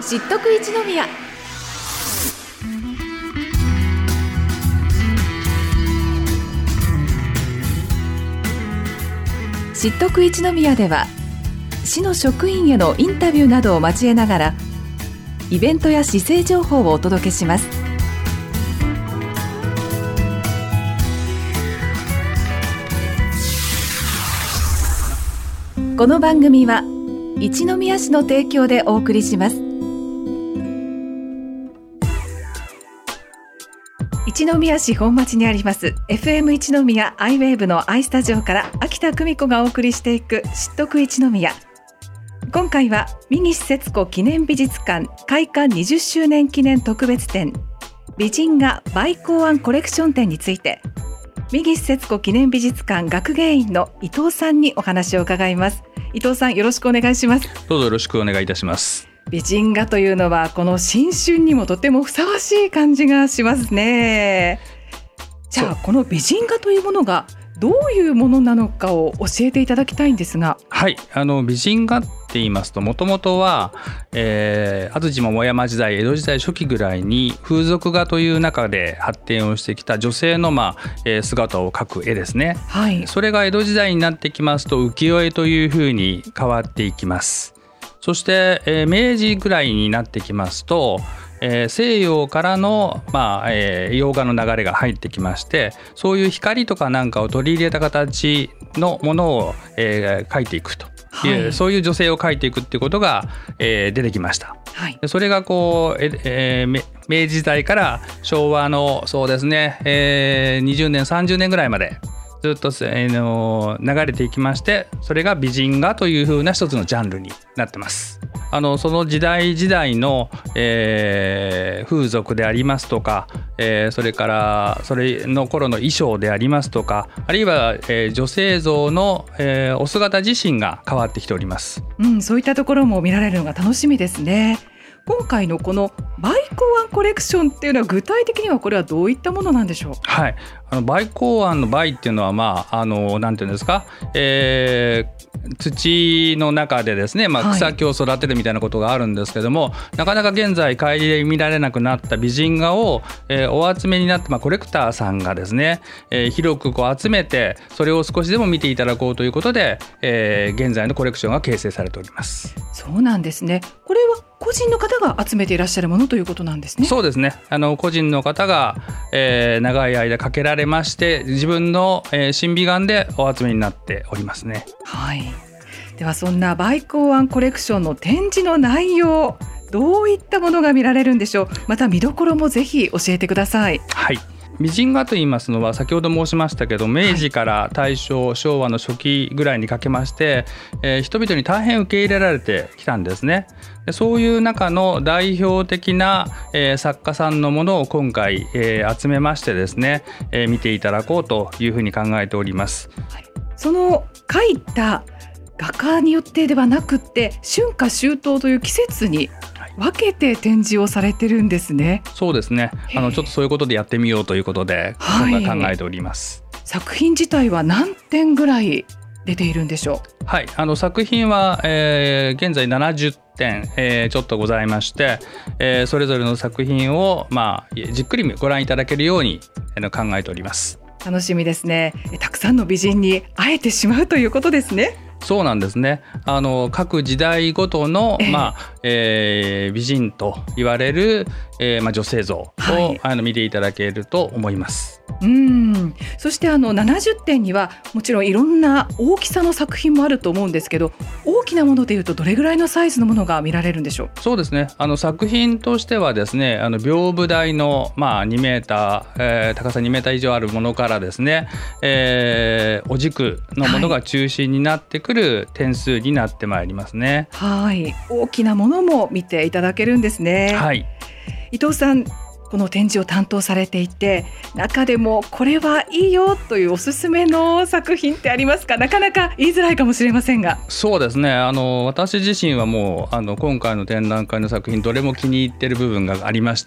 知っとく一宮。知っとく一宮では、市の職員へのインタビューなどを交えながらイベントや市政情報をお届けします。この番組は一宮市の提供でお送りします。一宮市本町にあります FM 一宮アイウェーブのアイスタジオから秋田久美子がお送りしていく知っとく一宮。今回は三岸節子記念美術館開館20周年記念特別展美人画バイ考案コレクション展について、三岸節子記念美術館学芸員の伊藤さんにお話を伺います。伊藤さん、よろしくお願いします。 どうぞよろしくお願いいたします。 美人画というのはこの新春にもとてもふさわしい感じがしますね。じゃあこの美人画というものがどういうものなのかを教えていただきたいんですが。 はい、美人画って言いますと、もともとは、安土桃山時代、江戸時代初期ぐらいに風俗画という中で発展をしてきた女性の、姿を描く絵ですね、 はい、 それが江戸時代になってきますと浮世絵というふうに変わっていきます。そして、明治ぐらいになってきますと、西洋からの、洋画の流れが入ってきまして、そういう光とかなんかを取り入れた形のものを、描いていくという、そういう女性を描いていくっていうことが、出てきました、はい、それがこう、明治時代から昭和のそうですね、20年30年ぐらいまでずっと、流れていきまして、それが美人画というふうな一つのジャンルになってます。その時代時代の、風俗でありますとか、それからそれの頃の衣装でありますとか、あるいは、女性像の、お姿自身が変わってきております、 そういったところも見られるのが楽しみですね。今回のこのバイ考案コレクションっていうのは具体的にはこれはどういったものなんでしょう。 はい、バイ考案のバイっていうのは、なんていうんですか、土の中でですね、草木を育てるみたいなことがあるんですけども、なかなか現在顧みられなくなった美人画を、お集めになって、コレクターさんがですね、広くこう集めて、それを少しでも見ていただこうということで、現在のコレクションが形成されております。 そうなんですね。これは個人の方が集めていらっしゃるものということなんですね。 そうですね、個人の方が、長い間かけられまして、自分の、審美眼でお集めになっておりますね。 はい、ではそんなバイ考案コレクションの展示の内容、どういったものが見られるんでしょう。また見どころもぜひ教えてください。 はい、美人画といいますのは、先ほど申しましたけど、明治から大正、昭和の初期ぐらいにかけまして、人々に大変受け入れられてきたんですね。でそういう中の代表的な、作家さんのものを今回、集めましてですね、見ていただこうというふうに考えております。 はい、その描いた画家によってではなくって、春夏秋冬という季節に分けて展示をされてるんですね。 そうですね、ちょっとそういうことでやってみようということで、今回考えております。 作品自体は何点ぐらい出ているんでしょう。 はい、作品は、現在70点、ちょっとございまして、それぞれの作品を、じっくりご覧いただけるように、考えております。 楽しみですね。たくさんの美人に会えてしまうということですね。 そうなんですね。各時代ごとの、美人と言われる、女性像を、見ていただけると思います。 そして70点にはもちろんいろんな大きさの作品もあると思うんですけど、大きなものでいうとどれぐらいのサイズのものが見られるんでしょう。 そうですね、作品としてはですね、屏風台の、2メーター、高さ2メーター以上あるものからですね、お軸のものが中心になってくる点数になってまいりますね。 はい、大きなものも見ていただけるんですね。はい、伊藤さん、ここの展示を担当されていて、中でもこれはいいよというおすすめの作品ってありますか？なかなか言いづらいかもしれませんが。 そうですね、私自身はもう今回の展覧会の作品どれも気に入ってる部分がありまして、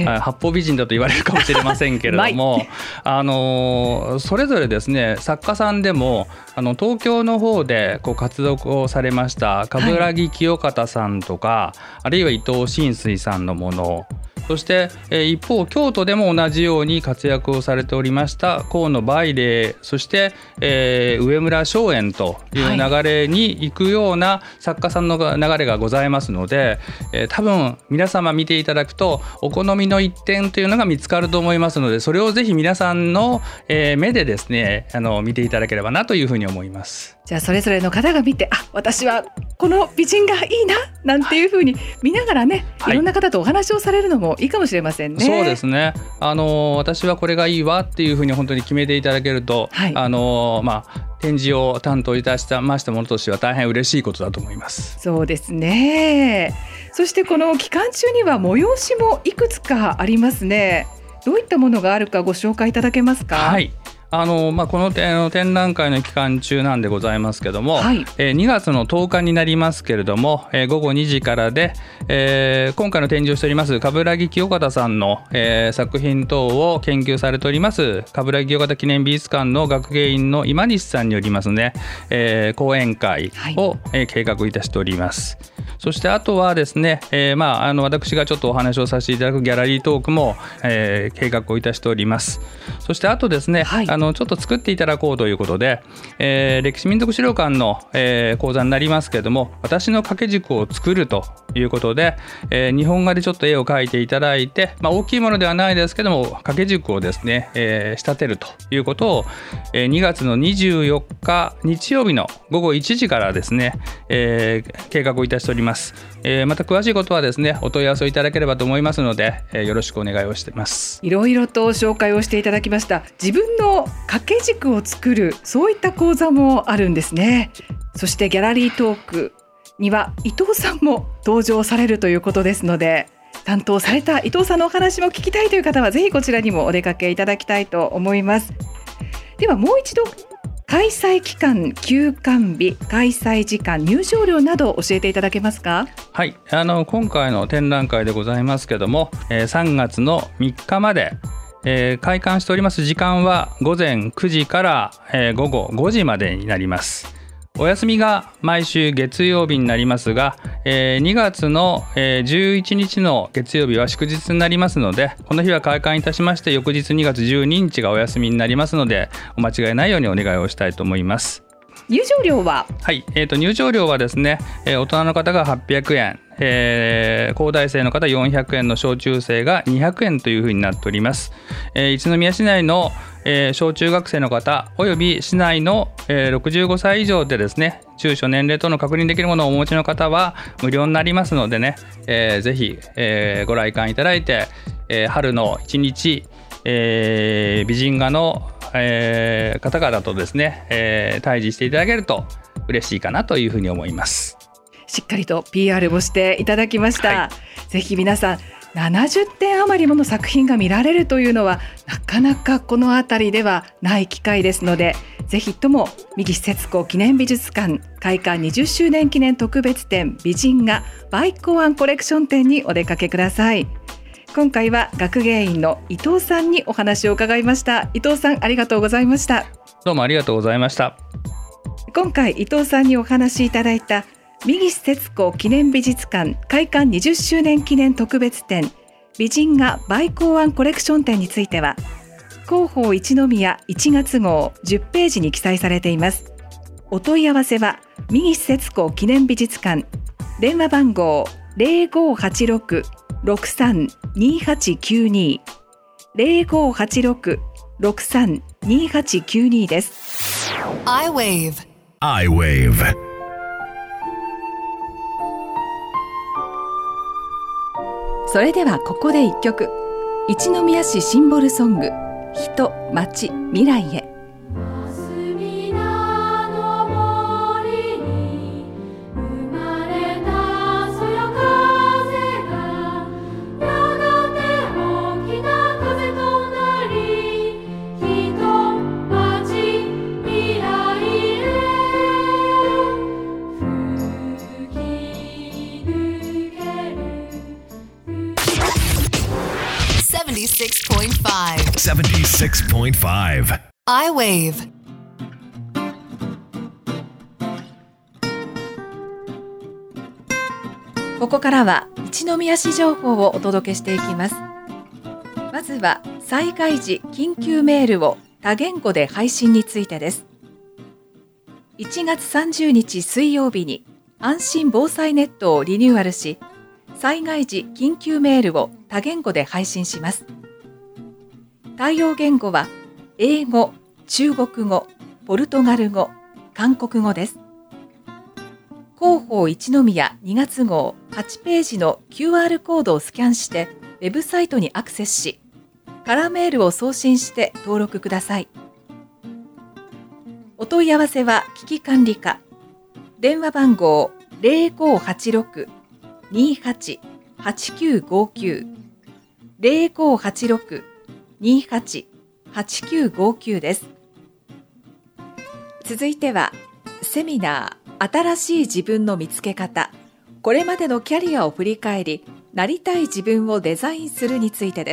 八方美人だと言われるかもしれませんけれどもそれぞれですね、作家さんでも東京の方で活動をされました冠城清方さんとか、あるいは伊藤新水さんのもの、そして一方京都でも同じように活躍をされておりました河野梅玲、そして、上村松園という流れに行くような作家さんの流れがございますので、多分皆様見ていただくとお好みの一点というのが見つかると思いますので、それをぜひ皆さんの、目でですね見ていただければなというふうに思います。 じゃあそれぞれの方が見て、私はこの美人がいいななんていうふうに見ながらね、いろんな方とお話をされるのもいいかもしれませんね。 そうですね、私はこれがいいわっていうふうに本当に決めていただけると、展示を担当いたしましたものとしては大変嬉しいことだと思います。 そうですね。そしてこの期間中には催しもいくつかありますね。どういったものがあるかご紹介いただけますか？ はい、この展覧会の期間中なんでございますけども、2月の10日になりますけれども、午後2時からで、今回の展示をしております冠城清方さんの、作品等を研究されております冠城清方記念美術館の学芸員の今西さんによりますね、講演会を、計画いたしております。そしてあとはですね、私がちょっとお話をさせていただくギャラリートークも、計画をいたしております。そしてあとですね、ちょっと作っていただこうということで、歴史民族資料館の、講座になりますけれども、私の掛け軸を作るということで、日本画でちょっと絵を描いていただいて、大きいものではないですけども掛け軸をですね、仕立てるということを、2月の24日日曜日の午後1時からですね、計画をいたしております。また詳しいことはですねお問い合わせをいただければと思いますので、よろしくお願いをしています。 いろいろと紹介をしていただきました。自分の掛け軸を作る、そういった講座もあるんですね。そしてギャラリートークには伊藤さんも登場されるということですので、担当された伊藤さんのお話も聞きたいという方はぜひこちらにもお出かけいただきたいと思います。ではもう一度開催期間、休館日、開催時間、入場料など教えていただけますか？ はい、今回の展覧会でございますけども、3月の3日まで、開館しております時間は午前9時から、午後5時までになります。お休みが毎週月曜日になりますが、2月の11日の月曜日は祝日になりますので、この日は開館いたしまして、翌日2月12日がお休みになりますので、お間違いないようにお願いをしたいと思います。 入場料は？ はい、入場料はですね、大人の方が800円、高大生の方400円の小中生が200円というふうになっております。一宮市内の、小中学生の方および市内の、65歳以上でですね、住所年齢等の確認できるものをお持ちの方は無料になりますのでね、ぜひ、ご来館いただいて、春の一日、美人画の方々とですね、対峙していただけると嬉しいかなというふうに思います。 しっかりと PR をしていただきました。ぜひ皆さん70点余りもの作品が見られるというのはなかなかこの辺りではない機会ですので、ぜひとも三岸節子記念美術館開館20周年記念特別展美人画バイコワンコレクション展にお出かけください。今回は学芸員の伊藤さんにお話を伺いました。伊藤さん、ありがとうございました。 どうもありがとうございました。 今回伊藤さんにお話しいただいた三岸節子記念美術館開館20周年記念特別展美人画バイコワンコレクション展については、広報一宮1月号10ページに記載されています。お問い合わせは三岸節子記念美術館、電話番号 0586-632892 0586-632892 です。 iWave それではここで一曲、一宮市シンボルソング、人、町、未来へ。 「やがて大き 76.5 I-Wave。 ここからは一宮市情報をお届けしていきます。まずは災害時緊急メールを多言語で配信についてです。1月30日水曜日に安心防災ネットをリニューアルし、災害時緊急メールを多言語で配信します。対応言語は英語、中国語、ポルトガル語、韓国語です。広報一宮2月号8ページの QR コードをスキャンしてウェブサイトにアクセスし、カラーメールを送信して登録ください。お問い合わせは危機管理課、電話番号 0586-28-8959 0586-28-8959 です。続いてはセミナー新しい自分の見つけ方、これまでのキャリアを振り返り、なりたい自分をデザインするについてです。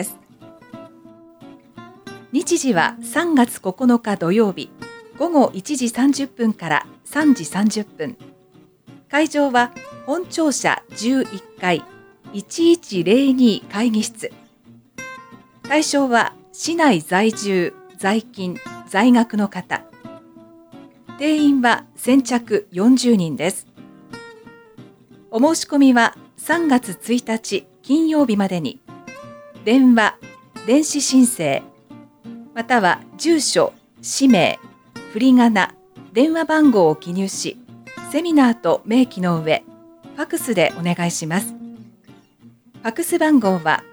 日時は3月9日土曜日、午後1時30分から3時30分。会場は本庁舎11階1102会議室。対象は市内在住、在勤、在学の方。定員は先着40人です。お申し込みは3月1日金曜日までに、電話、電子申請、または住所、氏名、振り仮名、電話番号を記入し、セミナーと明記の上、ファクスでお願いします。ファクス番号は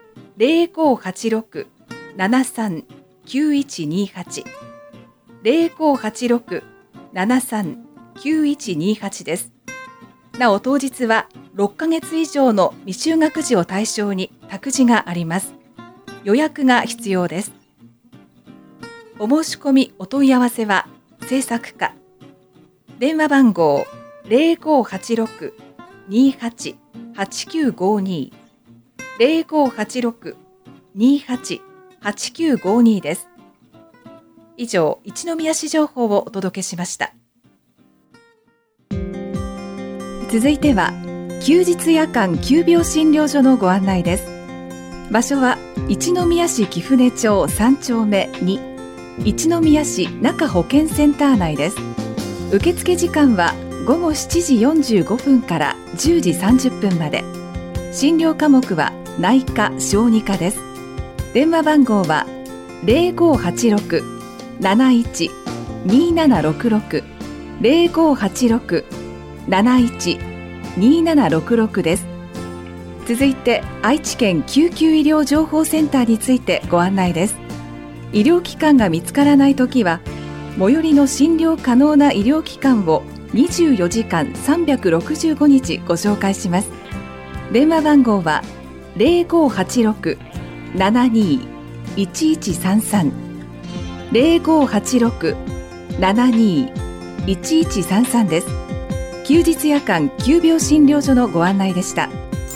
0586-739128 0586-739128 です。なお当日は6ヶ月以上の未就学児を対象に託児があります。予約が必要です。お申し込みお問い合わせは制作課、電話番号 0586-28-8952 0586-28-8952 です。以上、一宮市情報をお届けしました。続いては休日夜間急病診療所のご案内です。場所は一宮市貴船町3丁目2、一宮市中保健センター内です。受付時間は午後7時45分から10時30分まで。診療科目は内科・小児科です。電話番号は 0586-71-2766 0586-71-2766 です。続いて愛知県救急医療情報センターについてご案内です。医療機関が見つからないときは、最寄りの診療可能な医療機関を24時間365日ご紹介します。電話番号は 0586-72-1133 0586-72-1133 です。休日夜間急病診療所のご案内でした。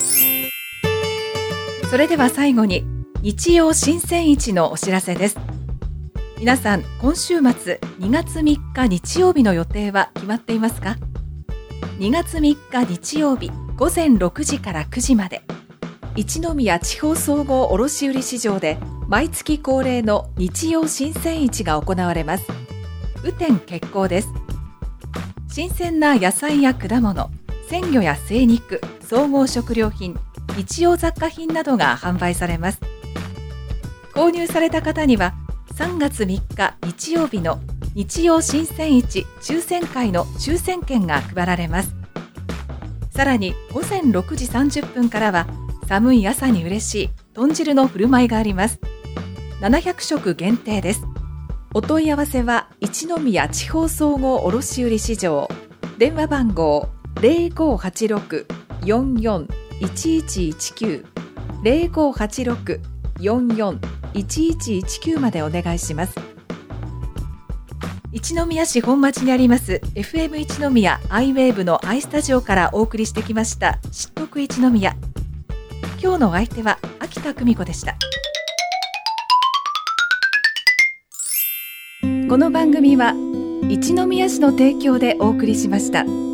それでは最後に日曜新鮮市のお知らせです。皆さん、今週末2月3日日曜日の予定は決まっていますか？ 2 月3日日曜日午前6時から9時まで、一宮地方総合卸売市場で毎月恒例の日曜新鮮市が行われます。雨天決行です。新鮮な野菜や果物、鮮魚や精肉、総合食料品、日用雑貨品などが販売されます。購入された方には3月3日日曜日の日曜新鮮市抽選会の抽選券が配られます。さらに午前6時30分からは寒い朝に嬉しい豚汁の振る舞いがあります。700食限定です。お問い合わせは一宮地方総合卸売市場、電話番号 0586-44-1119 0586-44-1119 までお願いします。一宮市本町にあります FM 一宮アイウェーブのアイスタジオからお送りしてきました知得一宮。今日のお相手は秋田久美子でした。 この番組は一宮市の提供でお送りしました。